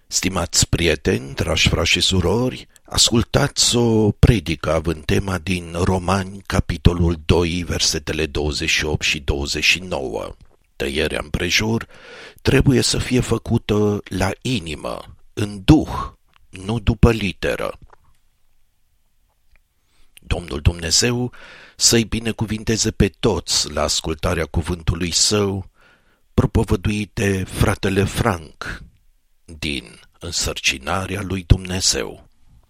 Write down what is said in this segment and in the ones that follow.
Stimați prieteni, dragi frați și surori, ascultați o predică având tema din Romani, capitolul 2, versetele 28 și 29. Tăierea împrejur trebuie să fie făcută la inimă, în duh, nu după literă. Domnul Dumnezeu să-i binecuvinteze pe toți la ascultarea cuvântului său, propovăduit de fratele Frank, din Însărcinarea lui Dumnezeu.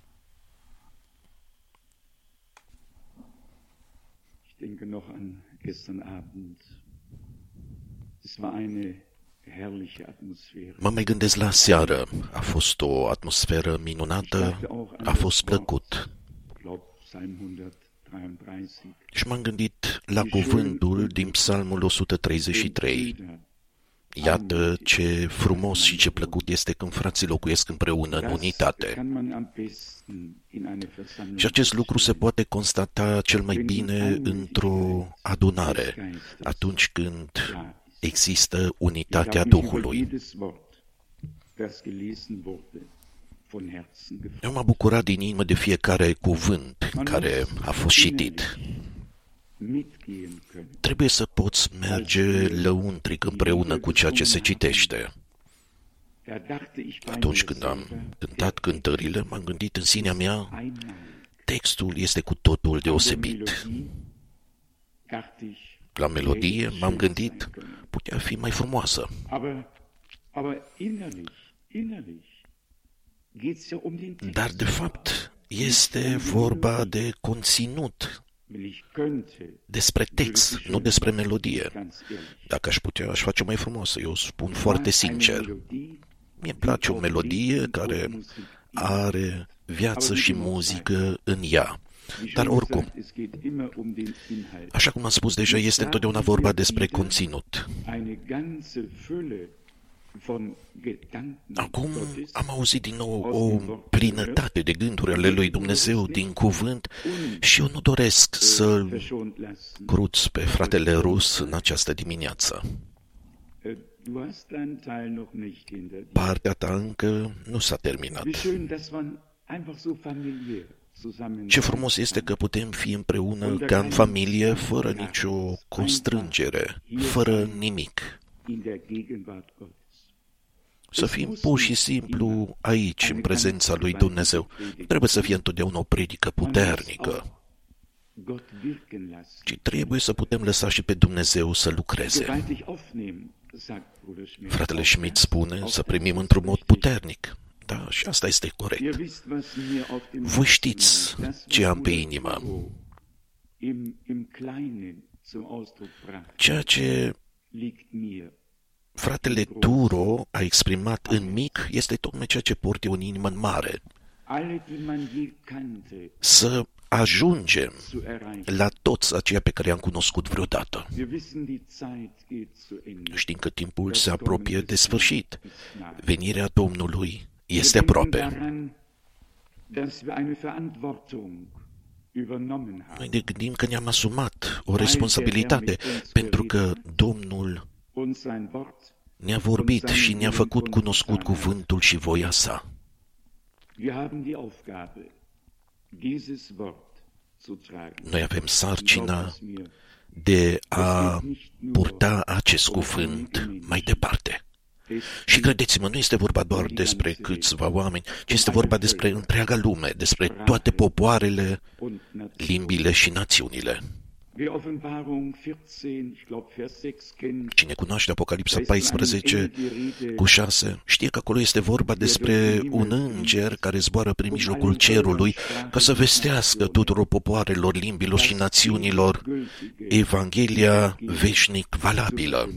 Ich denke noch an gestern Abend. Es war eine herrliche Atmosphäre. Mă mai gândesc la seară. A fost o atmosferă minunată, a fost plăcut. Psalm 133. Și m-am gândit la cuvântul din Psalmul 133. Iată ce frumos și ce plăcut este când frații locuiesc împreună în unitate. Și acest lucru se poate constata cel mai bine într-o adunare, atunci când există unitatea Duhului. Eu m-am bucurat din inimă de fiecare cuvânt care a fost citit. Trebuie să poți merge lăuntric împreună cu ceea ce se citește. Atunci când am cântat cântările, m-am gândit în sinea mea, textul este cu totul deosebit. La melodie m-am gândit, putea fi mai frumoasă. Dar de fapt este vorba de conținut, despre text, nu despre melodie. Dacă aș putea, aș face mai frumoasă, eu spun foarte sincer. Mie îmi place o melodie care are viață și muzică în ea. Dar oricum, așa cum am spus deja, este întotdeauna vorba despre conținut. Acum am auzit din nou o plinătate de gânduri ale lui Dumnezeu din cuvânt și eu nu doresc să-l cruț pe fratele Rus în această dimineață. Partea ta încă nu s-a terminat. Ce frumos este că putem fi împreună ca în familie, fără nicio constrângere, fără nimic. Să fim pur și simplu aici, în prezența lui Dumnezeu. Nu trebuie să fie întotdeauna o predică puternică, ci trebuie să putem lăsa și pe Dumnezeu să lucreze. Fratele Schmidt spune să primim într-un mod puternic. Da, și asta este corect. Voi știți ce am pe inimă. Ceea ce fratele Turo a exprimat în mic este tocmai ceea ce port eu în inimă în mare. Să ajungem la toți aceia pe care i-am cunoscut vreodată. Știm că timpul se apropie de sfârșit. Venirea Domnului este aproape. Noi ne gândim că ne-am asumat o responsabilitate, pentru că Domnul ne-a vorbit și ne-a făcut cunoscut cuvântul și voia sa. Noi avem sarcina de a purta acest cuvânt mai departe. Și credeți-mă, nu este vorba doar despre câțiva oameni, ci este vorba despre întreaga lume, despre toate popoarele, limbile și națiunile. Cine cunoaște Apocalipsa 14 cu 6, știe că acolo este vorba despre un înger care zboară prin mijlocul cerului ca să vestească tuturor popoarelor, limbilor și națiunilor Evanghelia veșnic valabilă.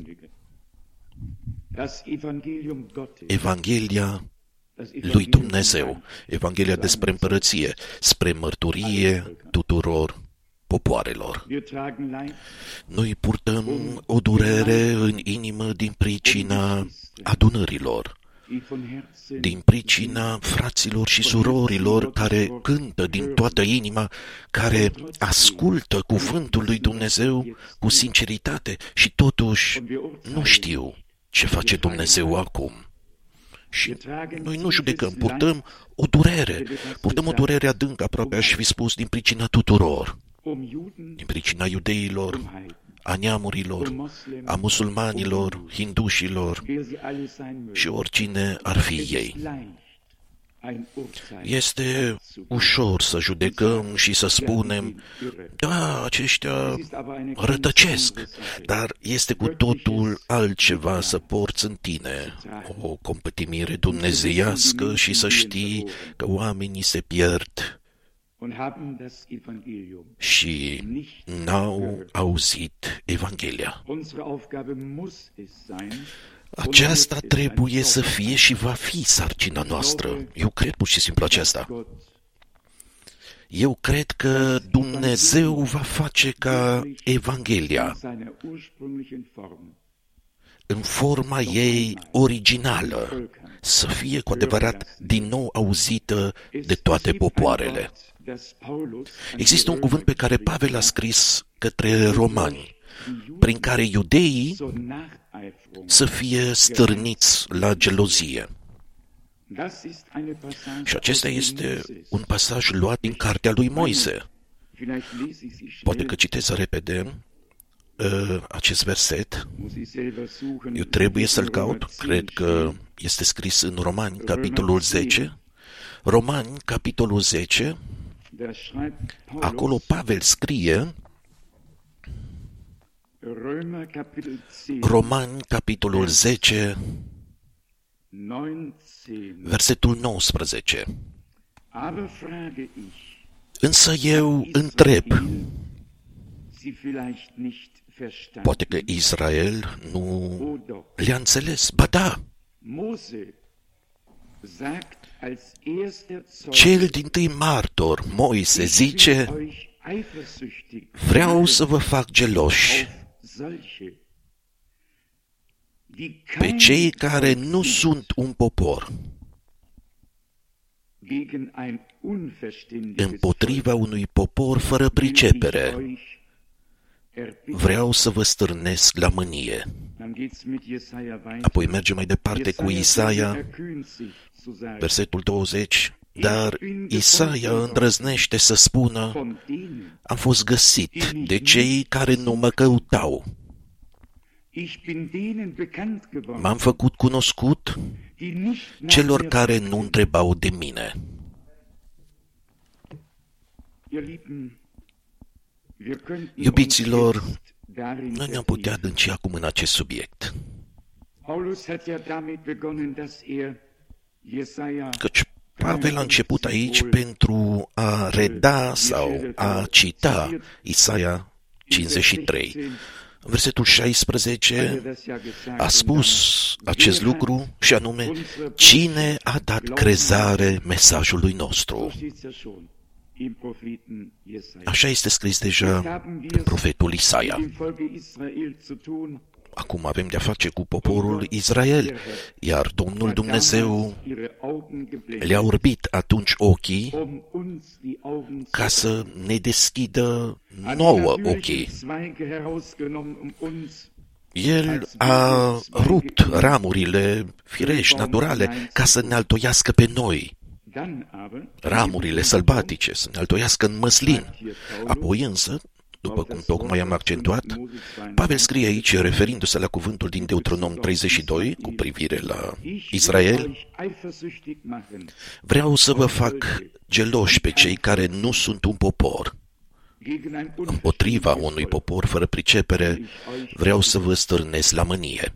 Evanghelia lui Dumnezeu, Evanghelia despre împărăție, spre mărturie tuturor popoarelor. Noi purtăm o durere în inimă din pricina adunărilor, din pricina fraților și surorilor care cântă din toată inima, care ascultă cuvântul lui Dumnezeu cu sinceritate și totuși nu știu ce face Dumnezeu acum. Și noi nu judecăm, purtăm o durere adâncă, aproape aș fi spus, din pricina tuturor, din pricina iudeilor, a neamurilor, a musulmanilor, hindușilor și oricine ar fi ei. Este ușor să judecăm și să spunem, da, aceștia rătăcesc, dar este cu totul altceva să porți în tine o compătimire dumnezeiască și să știi că oamenii se pierd și n-au auzit Evanghelia. Aceasta trebuie să fie și va fi sarcina noastră. Eu cred pur și simplu aceasta. Eu cred că Dumnezeu va face ca Evanghelia, în forma ei originală, să fie cu adevărat din nou auzită de toate popoarele. Există un cuvânt pe care Pavel l-a scris către romani, prin care iudeii să fie stârniți la gelozie. Și acesta este un pasaj luat din cartea lui Moise. Poate că citesc repede acest verset. Eu trebuie să-l caut. Cred că este scris în Romani, capitolul 10. Romani, capitolul 10. Acolo Pavel scrie, Romani, capitolul 10, versetul 19. Însă eu întreb, poate că Israel nu le-a înțeles. Ba da! Cel dintâi martor, Moise, zice, vreau să vă fac geloși pe cei care nu sunt un popor, împotriva unui popor fără pricepere. Vreau să vă stârnesc la mânie. Apoi mergem mai departe cu Isaia, versetul 20. Dar Isaia îndrăznește să spună, am fost găsit de cei care nu mă căutau. M-am făcut cunoscut celor care nu întrebau de mine. Iubiților, noi ne-am putea adânci acum în acest subiect. Căci Pavel a început aici pentru a reda sau a cita Isaia 53. În versetul 16 a spus acest lucru și anume, cine a dat crezare mesajului nostru? Așa este scris deja în profetul Isaia. Acum avem de-a face cu poporul Israel, iar Domnul Dumnezeu le-a orbit atunci ochii ca să ne deschidă nouă ochii. El a rupt ramurile firești, naturale, ca să ne altoiască pe noi, ramurile sălbatice, să ne altoiască în măslin. Apoi însă, după cum tocmai am accentuat, Pavel scrie aici, referindu-se la cuvântul din Deuteronom 32, cu privire la Israel, vreau să vă fac geloși pe cei care nu sunt un popor. Împotriva unui popor fără pricepere, vreau să vă stârnesc la mânie.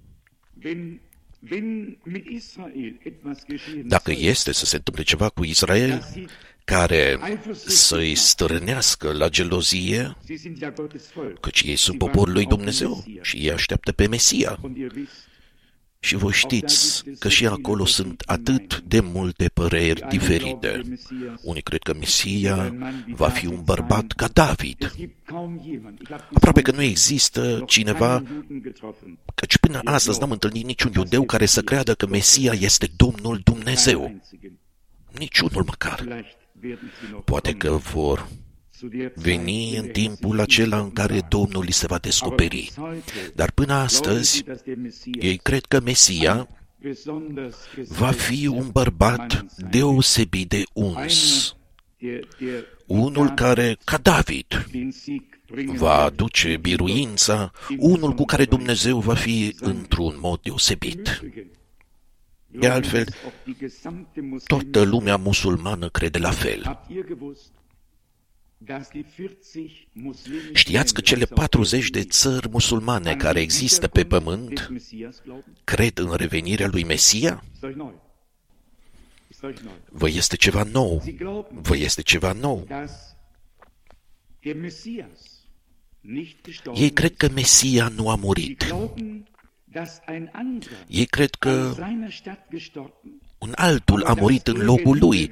Dacă este să se întâmple ceva cu Israel, care să-i stârnească la gelozie, căci ei sunt poporul lui Dumnezeu și ei așteaptă pe Mesia. Și voi știți că și acolo sunt atât de multe păreri diferite. Unii cred că Mesia va fi un bărbat ca David. Aproape că nu există cineva, căci până astăzi n-am întâlnit niciun iudeu care să creadă că Mesia este Domnul Dumnezeu. Niciunul măcar. Poate că vor veni în timpul acela în care Domnul li se va descoperi. Dar până astăzi, ei cred că Mesia va fi un bărbat deosebit de uns, unul care, ca David, va aduce biruința, unul cu care Dumnezeu va fi într-un mod deosebit. De altfel, toată lumea musulmană crede la fel. Știați că cele 40 de țări musulmane care există pe pământ cred în revenirea lui Mesia? Vă este ceva nou. Vă este ceva nou. Ei cred că Mesia nu a murit. Ei cred că un altul a murit în locul lui,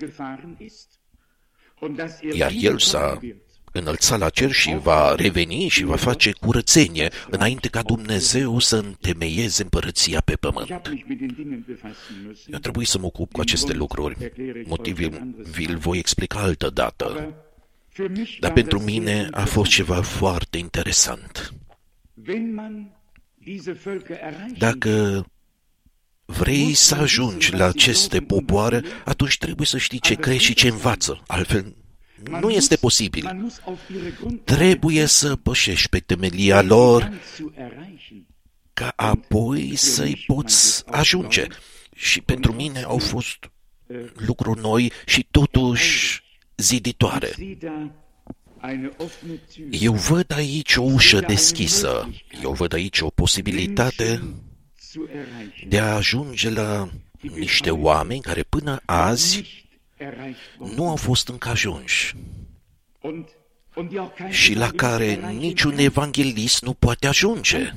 iar el s-a înălțat la cer și va reveni și va face curățenie înainte ca Dumnezeu să întemeieze împărăția pe pământ. Eu trebuie să mă ocup cu aceste lucruri. Motivul vi-l voi explica altă dată. Dar pentru mine a fost ceva foarte interesant. Dacă vrei să ajungi la aceste popoare, atunci trebuie să știi ce crezi și ce învață. Altfel, nu este posibil. Trebuie să pășești pe temelia lor ca apoi să-i poți ajunge. Și pentru mine au fost lucruri noi și totuși ziditoare. Eu văd aici o ușă deschisă. Eu văd aici o posibilitate de a ajunge la niște oameni care până azi nu au fost încă ajunși și la care niciun evanghelist nu poate ajunge.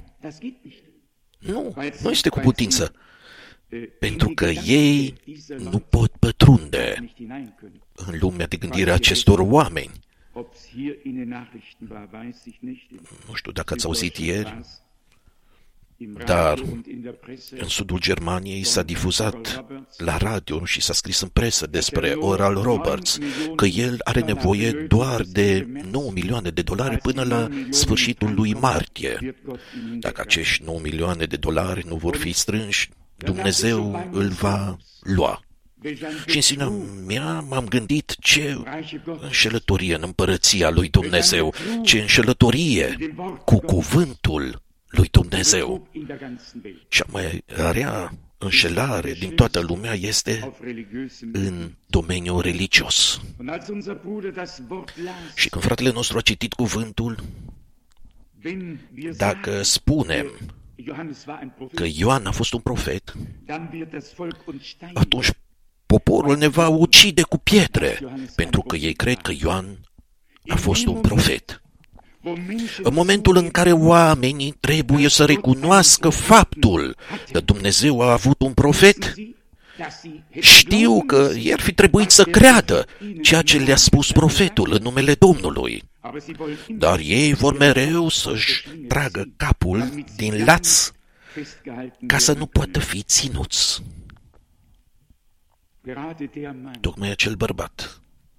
Nu este cu putință, pentru că ei nu pot pătrunde în lumea de gândire a acestor oameni. Nu știu dacă ați auzit ieri, dar în sudul Germaniei s-a difuzat la radio și s-a scris în presă despre Oral Roberts că el are nevoie doar de 9 milioane de dolari până la sfârșitul lui martie. Dacă acești 9 milioane de dolari nu vor fi strânși, Dumnezeu îl va lua. Și în sinea mea m-am gândit ce înșelătorie în împărăția lui Dumnezeu, ce înșelătorie cu cuvântul lui Dumnezeu. Cea mai rea înșelare din toată lumea este în domeniul religios. Și când fratele nostru a citit cuvântul, dacă spunem că Ioan a fost un profet, atunci poporul ne va ucide cu pietre, pentru că ei cred că Ioan a fost un profet. În momentul în care oamenii trebuie să recunoască faptul că Dumnezeu a avut un profet, știu că i-ar fi trebuit să creadă ceea ce le-a spus profetul în numele Domnului. Dar ei vor mereu să-și tragă capul din laț ca să nu poată fi ținuți. Tocmai acel bărbat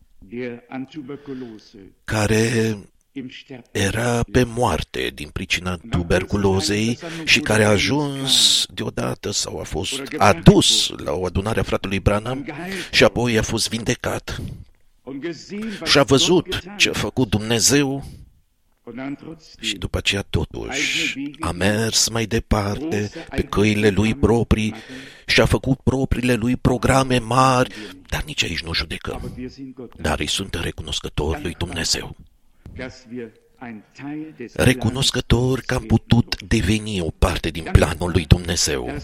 care era pe moarte din pricina tuberculozei și care a ajuns deodată sau a fost adus la o adunare a fratelui Branham și apoi a fost vindecat și a văzut ce a făcut Dumnezeu și după aceea totuși a mers mai departe pe căile lui proprii și a făcut propriile lui programe mari, dar nici aici nu judecăm. Dar îi sunt recunoscători lui Dumnezeu. Recunoscător că am putut deveni o parte din planul lui Dumnezeu.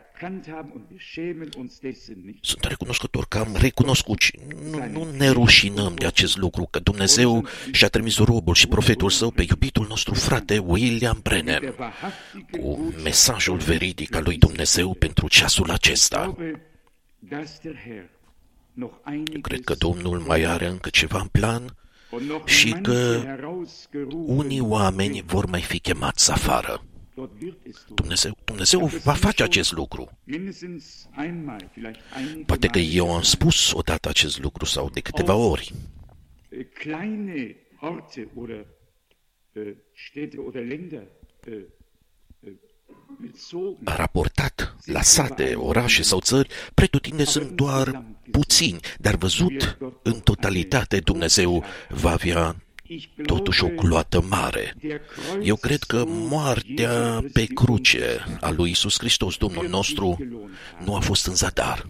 Sunt recunoscător că am recunoscut și nu ne rușinăm de acest lucru, că Dumnezeu și-a trimis robul și profetul său pe iubitul nostru frate William Branham cu mesajul veridic al lui Dumnezeu pentru ceasul acesta. Eu cred că Domnul mai are încă ceva în plan și că unii oameni vor mai fi chemați afară. Dumnezeu va face acest lucru. Poate că eu am spus odată acest lucru sau de câteva ori. Raportat la sate, orașe sau țări, pretutindeni sunt doar puțini, dar văzut în totalitate, Dumnezeu va avea totuși o gloată mare. Eu cred că moartea pe cruce a lui Iisus Hristos, Domnul nostru, nu a fost în zadar.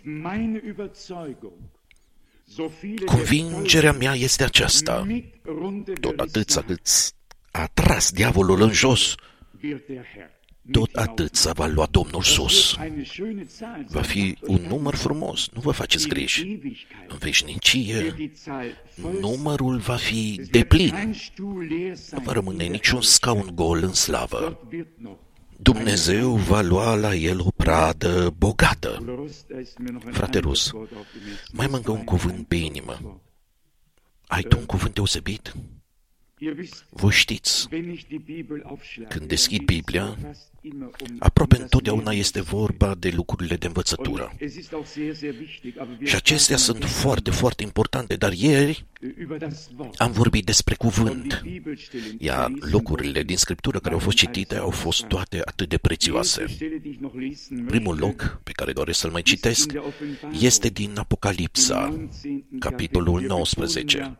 Convingerea mea este aceasta. Tot atât cât a tras diavolul în jos, tot atât s-a va lua Domnul sus. Va fi un număr frumos, nu vă faceți griji. În veșnicie, numărul va fi deplin. Nu va rămâne niciun scaun gol în slavă. Dumnezeu va lua la el o pradă bogată. Frate Rus, mai am încă un cuvânt pe inimă. Ai tu un cuvânt deosebit? Voi știți, când deschid Biblia, aproape întotdeauna este vorba de lucrurile de învățătură. Și acestea sunt foarte, foarte importante, dar ieri am vorbit despre cuvânt, iar locurile din Scriptură care au fost citite au fost toate atât de prețioase. Primul loc pe care doresc să-l mai citesc este din Apocalipsa, capitolul 19.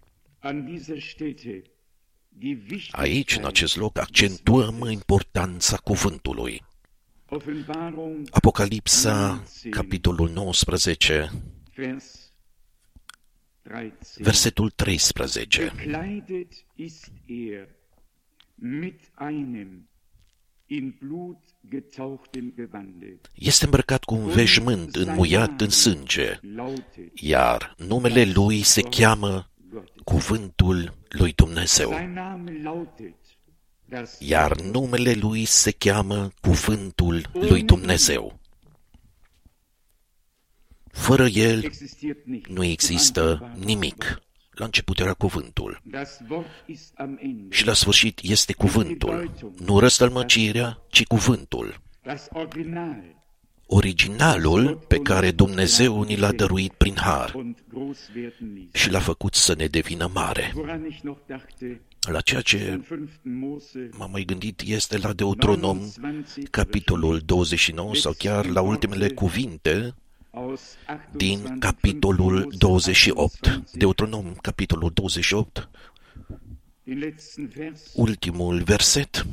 Aici, în acest loc, accentuăm importanța cuvântului. Apocalipsa, capitolul 19, versetul 13. Este îmbrăcat cu un veșmânt înmuiat în sânge, iar numele lui se cheamă Cuvântul lui Dumnezeu. Iar numele lui se cheamă Cuvântul lui Dumnezeu. Fără el nu există nimic. La început era cuvântul. Și la sfârșit este cuvântul. Nu răstălmăcirea, ci cuvântul. Originalul pe care Dumnezeu ni l-a dăruit prin har și l-a făcut să ne devină mare. La ceea ce m-am mai gândit este la Deuteronom, capitolul 29, sau chiar la ultimele cuvinte din capitolul 28. Deuteronom, capitolul 28, ultimul verset.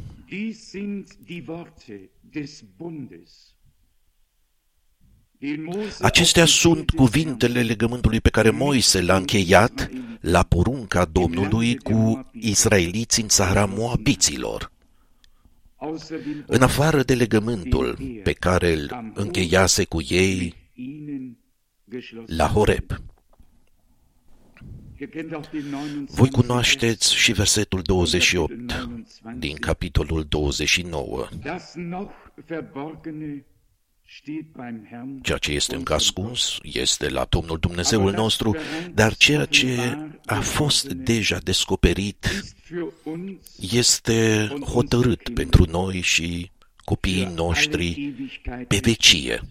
Acestea sunt cuvintele legământului pe care Moise l-a încheiat la porunca Domnului cu israeliții în țara Moabiților. În afară de legământul pe care îl încheiase cu ei la Horeb. Voi cunoașteți și versetul 28 din capitolul 29. Ceea ce este încă ascuns este la Domnul Dumnezeul nostru, dar ceea ce a fost deja descoperit este hotărât pentru noi și copiii noștri pe vecie,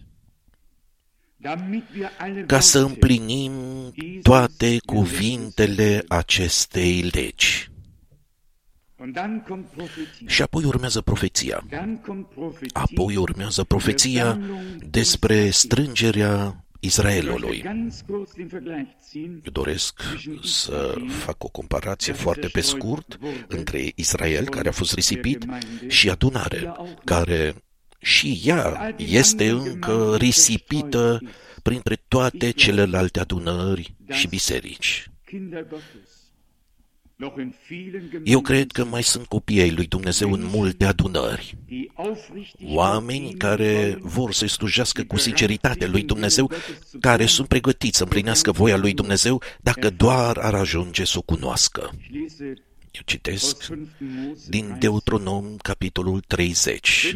ca să împlinim toate cuvintele acestei legi. Și apoi urmează profeția. Apoi urmează profeția despre strângerea Israelului. Eu doresc să fac o comparație foarte pe scurt între Israel, care a fost risipit, și adunare, care și ea este încă risipită printre toate celelalte adunări și biserici. Eu cred că mai sunt copii ai lui Dumnezeu în multe adunări. Oameni care vor să-i slujească cu sinceritate lui Dumnezeu, care sunt pregătiți să împlinească voia lui Dumnezeu dacă doar ar ajunge să o cunoască. Eu citesc din Deuteronom, capitolul 30.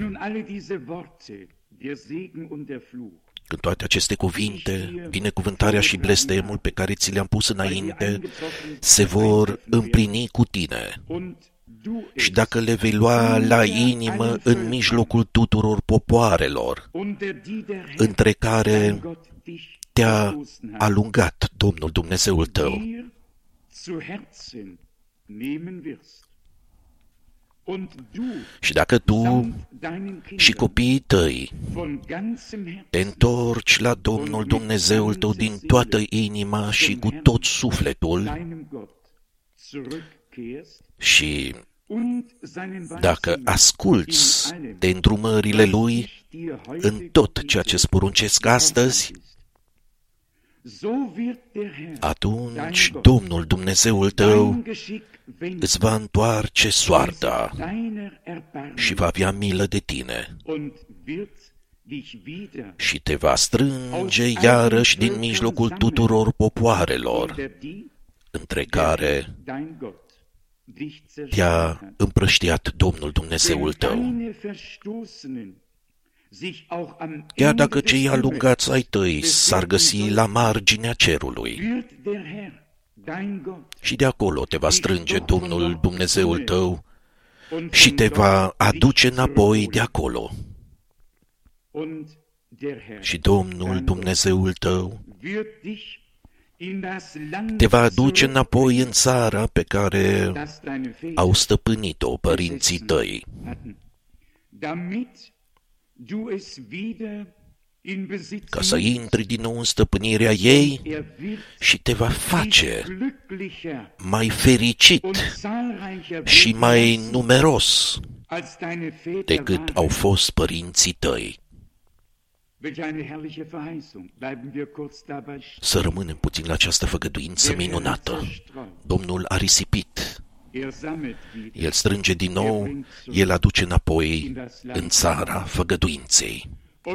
Când toate aceste cuvinte, binecuvântarea și blestemul pe care ți le-am pus înainte, se vor împlini cu tine. Și dacă le vei lua la inimă în mijlocul tuturor popoarelor, între care te-a alungat Domnul Dumnezeul tău, Și dacă tu și copiii tăi te întorci la Domnul Dumnezeul tău din toată inima și cu tot sufletul și dacă asculți de îndrumările Lui în tot ceea ce îți poruncesc astăzi, atunci Domnul Dumnezeul tău îți va întoarce soarta și va avea milă de tine și te va strânge iarăși din mijlocul tuturor popoarelor între care te-a împrăștiat Domnul Dumnezeul tău. Chiar dacă cei alungați ai tăi s-ar găsi la marginea cerului, și de acolo te va strânge Domnul Dumnezeul tău și te va aduce înapoi de acolo. Și Domnul Dumnezeul tău te va aduce înapoi în țara pe care au stăpânit-o părinții tăi, ca să intri din nou în stăpânirea ei și te va face mai fericit și mai numeros decât au fost părinții tăi. Să rămânem puțin la această făgăduință minunată. Domnul a risipit, El strânge din nou, El aduce înapoi în țara făgăduinței.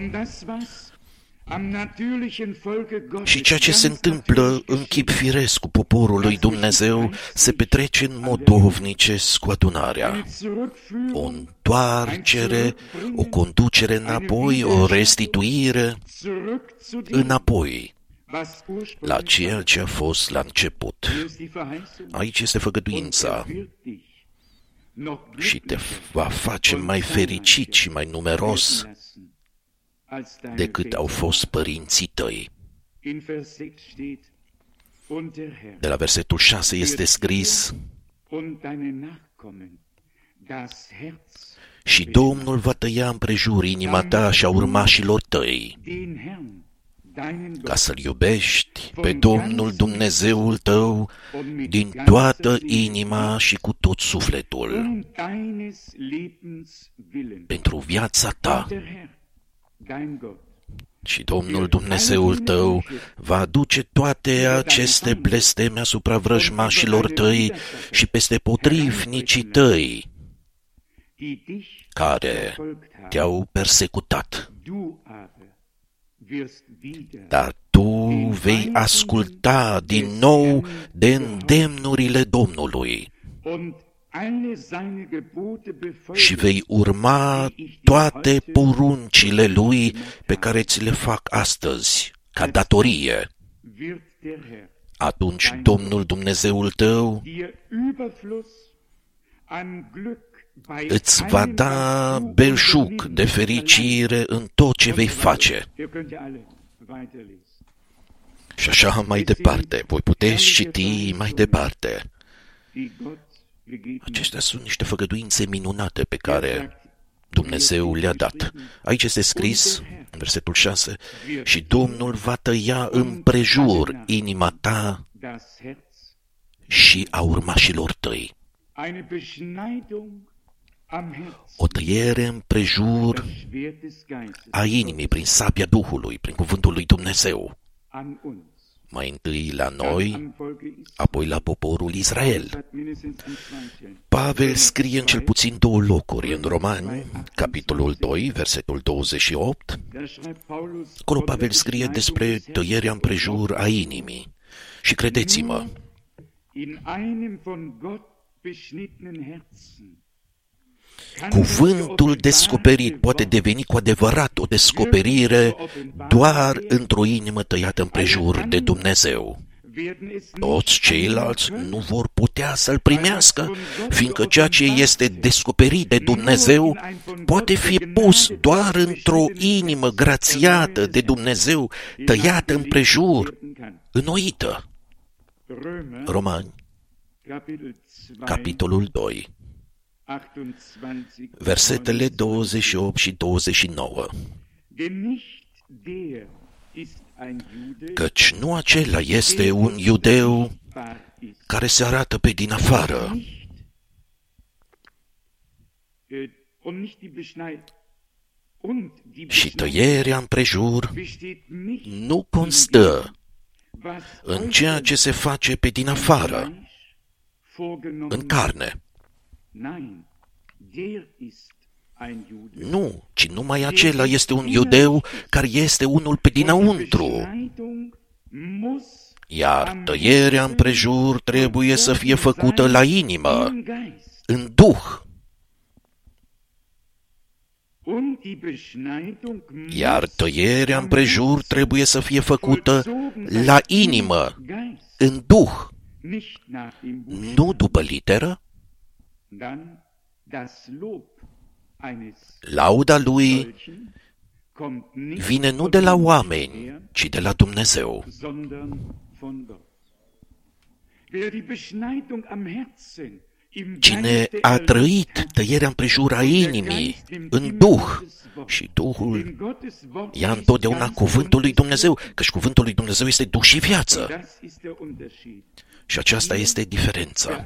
Și ceea ce se întâmplă în chip firesc cu poporul lui Dumnezeu se petrece în mod duhovnicesc cu adunarea. O întoarcere, o conducere înapoi, o restituire înapoi la ceea ce a fost la început. Aici este făgăduința și te va face mai fericit și mai numeros decât au fost părinții tăi. De la versetul 6 este scris: și Domnul va tăia împrejur inima ta și a urmașilor tăi, ca să-L iubești pe Domnul Dumnezeul tău din toată inima și cu tot sufletul, pentru viața ta. Și Domnul Dumnezeul tău va aduce toate aceste blesteme asupra vrăjmașilor tăi și peste potrivnicii tăi, care te-au persecutat. Dar tu vei asculta din nou de îndemnurile Domnului și vei urma toate poruncile Lui pe care ți le fac astăzi, ca datorie. Atunci Domnul Dumnezeul tău îți va da belșug de fericire în tot ce vei face. Și așa mai departe. Voi puteți citi mai departe. Acestea sunt niște făgăduințe minunate pe care Dumnezeu le-a dat. Aici este scris, în versetul 6, și Domnul va tăia împrejur inima ta și a urmașilor tăi. O tăiere împrejur a inimii prin sabia Duhului, prin cuvântul lui Dumnezeu. Mai întâi la noi, apoi la poporul Israel. Pavel scrie în cel puțin 2 locuri în Romani, capitolul 2, versetul 28. Acolo Pavel scrie despre tăierea împrejur a inimii. Și credeți-mă, cuvântul descoperit poate deveni cu adevărat o descoperire doar într-o inimă tăiată împrejur de Dumnezeu. Toți ceilalți nu vor putea să-l primească, fiindcă ceea ce este descoperit de Dumnezeu poate fi pus doar într-o inimă grațiată de Dumnezeu, tăiată împrejur, înnoită. Romani, capitolul 2. versetele 28 și 29. Căci nu acela este un iudeu care se arată pe din afară, și tăierea împrejur nu constă în ceea ce se face pe din afară, în carne. Nu, ci numai acela este un iudeu care este unul pe dinăuntru. Iar tăierea împrejur trebuie să fie făcută la inimă, în duh. Iar tăierea împrejur trebuie să fie făcută la inimă, în duh, nu după literă. Lauda lui vine nu de la oameni, ci de la Dumnezeu. Cine a trăit tăierea împrejur a inimii în Duh, și Duhul ia întotdeauna cuvântul lui Dumnezeu, căci cuvântul lui Dumnezeu este Duh și viață. Și aceasta este diferența.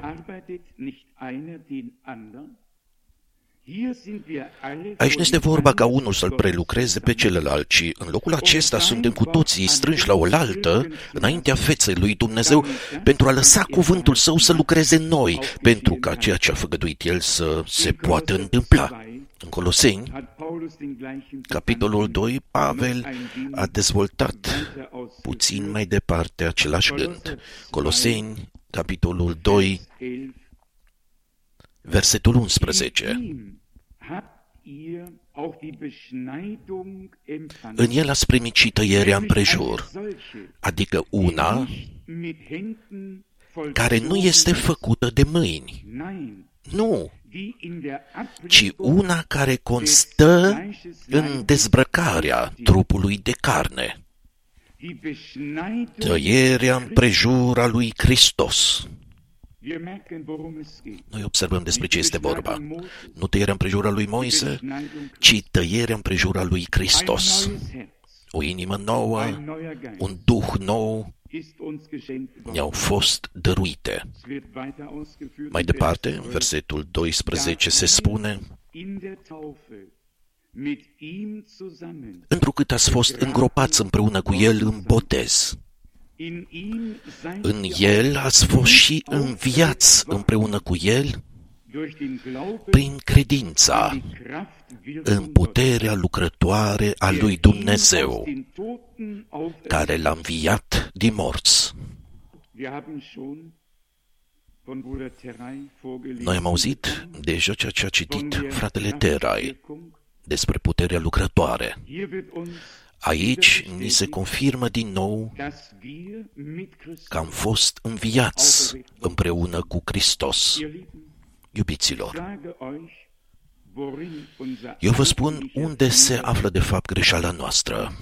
Aici nu este vorba ca unul să-l prelucreze pe celălalt, ci în locul acesta suntem cu toții strânși la oaltă, înaintea feței lui Dumnezeu, pentru a lăsa cuvântul său să lucreze în noi, pentru ca ceea ce a făgăduit el să se poată întâmpla. În Coloseni, capitolul 2, Pavel a dezvoltat puțin mai departe același gând. Coloseni, capitolul 2, versetul 11. În el ați primit și tăierea împrejur, adică una care nu este făcută de mâini. Nu, ci una care constă în dezbrăcarea trupului de carne. Tăierea împrejur a lui Hristos. Noi observăm despre ce este vorba. Nu tăierea împrejur a lui Moise, ci tăierea împrejur a lui Hristos. O inimă nouă, un duh nou ne-au fost dăruite. Mai departe, în versetul 12 se spune: întrucât ați fost îngropați împreună cu El în botez, în El ați fost și înviați împreună cu El prin credința în puterea lucrătoare a lui Dumnezeu, care l-a înviat din morți. Noi am auzit deja ceea ce a citit fratele Terai despre puterea lucrătoare. Aici ni se confirmă din nou că am fost înviați împreună cu Hristos. Iubiților, eu vă spun unde se află de fapt greșeala noastră.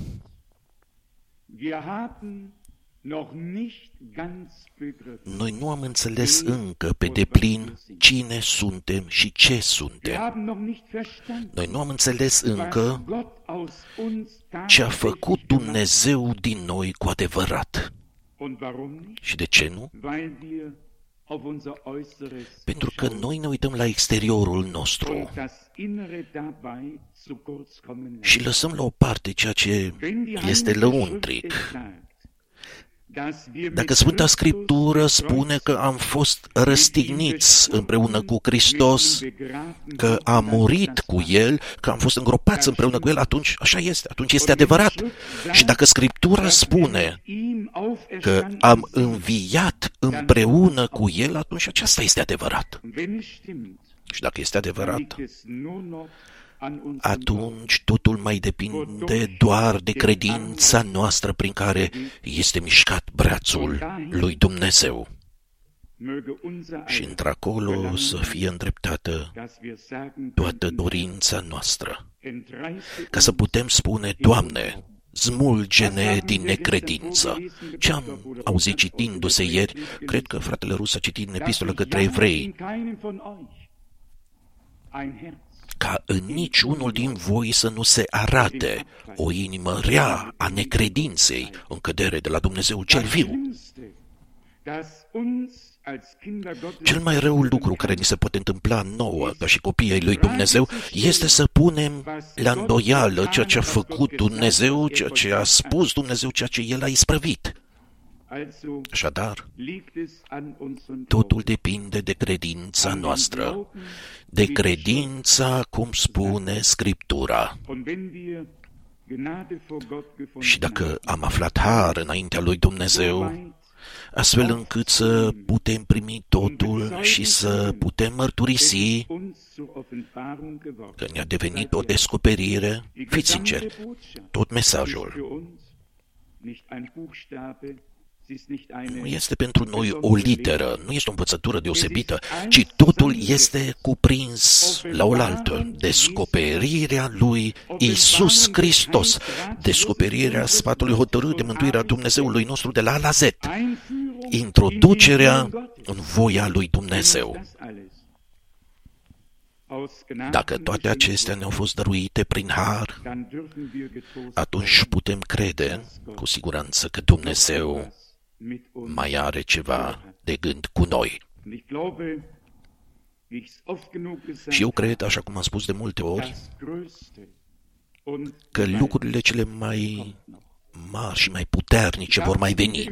Noi nu am înțeles încă pe deplin cine suntem și ce suntem. Noi nu am înțeles încă ce a făcut Dumnezeu din noi cu adevărat. Și de ce nu? Pentru că noi ne uităm la exteriorul nostru și lăsăm la o parte ceea ce este lăuntric. Dacă Sfânta Scriptură spune că am fost răstigniți împreună cu Hristos, că am murit cu El, că am fost îngropați împreună cu El, atunci așa este, atunci este adevărat. Și dacă Scriptura spune că am înviat împreună cu El, atunci aceasta este adevărat. Și dacă este adevărat, atunci totul mai depinde doar de credința noastră prin care este mișcat brațul lui Dumnezeu. Și într-acolo să fie îndreptată toată dorința noastră, ca să putem spune: Doamne, smulge-ne din necredință. Ce am auzit citindu-se ieri, cred că fratele Rus a citit în epistolă către evrei, ca în niciunul din voi să nu se arate o inimă rea a necredinței în cădere de la Dumnezeu cel viu. Cel mai rău lucru care ni se poate întâmpla nouă, ca și copiii ai lui Dumnezeu, este să punem la îndoială ceea ce a făcut Dumnezeu, ceea ce a spus Dumnezeu, ceea ce El a isprăvit. Așadar, totul depinde de credința noastră, de credința, cum spune Scriptura. Și dacă am aflat har înaintea lui Dumnezeu, astfel încât să putem primi totul și să putem mărturisi că ne-a devenit o descoperire, fiți sinceri, tot mesajul nu este pentru noi o literă, nu este o învățătură deosebită, ci totul este cuprins la oaltă. Descoperirea lui Iisus Hristos, descoperirea sfatului hotărât de mântuirea Dumnezeului nostru de la A la Z, introducerea în voia lui Dumnezeu. Dacă toate acestea ne-au fost dăruite prin har, atunci putem crede cu siguranță că Dumnezeu mai are ceva de gând cu noi. Și eu cred, așa cum am spus de multe ori, că lucrurile cele mai mari și mai puternice vor mai veni.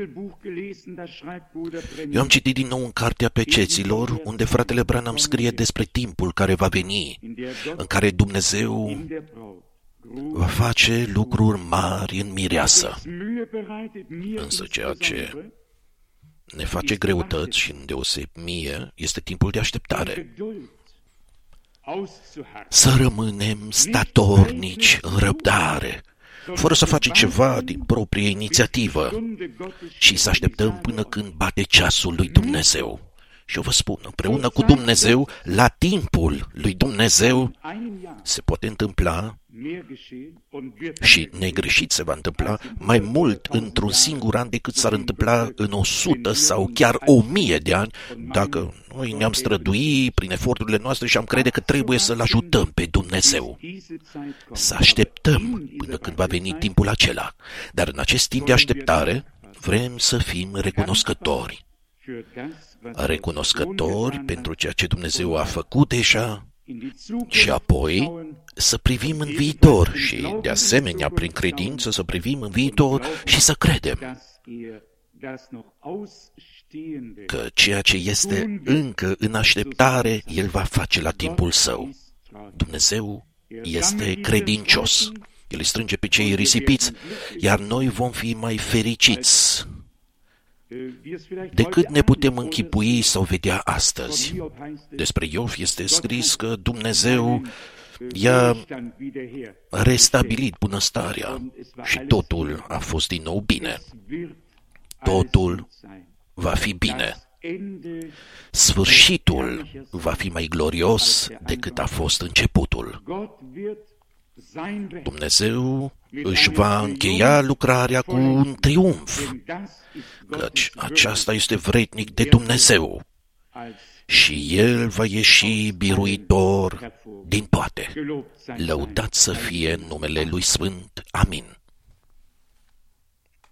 Eu am citit din nou în Cartea Peceților, unde fratele Branham scrie despre timpul care va veni, în care Dumnezeu va face lucruri mari în mireasă. Însă ceea ce ne face greutăți și îndeoseb mie este timpul de așteptare. Să rămânem statornici în răbdare, fără să facem ceva din proprie inițiativă, și să așteptăm până când bate ceasul lui Dumnezeu. Și eu vă spun, împreună cu Dumnezeu, la timpul lui Dumnezeu, se poate întâmpla și negreșit se va întâmpla mai mult într-un singur an decât s-ar întâmpla în 100 sau chiar 1000 de ani, dacă noi ne-am strădui prin eforturile noastre și am crede că trebuie să-L ajutăm pe Dumnezeu. Să așteptăm până când va veni timpul acela. Dar în acest timp de așteptare vrem să fim recunoscători. Recunoscători pentru ceea ce Dumnezeu a făcut deja și apoi să privim în viitor și, de asemenea, prin credință, să privim în viitor și să credem că ceea ce este încă în așteptare, El va face la timpul Său. Dumnezeu este credincios. El îi strânge pe cei risipiți, iar noi vom fi mai fericiți decât ne putem închipui sau vedea astăzi. Despre Iov este scris că Dumnezeu i-a restabilit bunăstarea și totul a fost din nou bine. Totul va fi bine. Sfârșitul va fi mai glorios decât a fost începutul. Dumnezeu își va încheia lucrarea cu un triumf, căci aceasta este vrednic de Dumnezeu și El va ieși biruitor din toate. Lăudat să fie numele Lui Sfânt. Amin.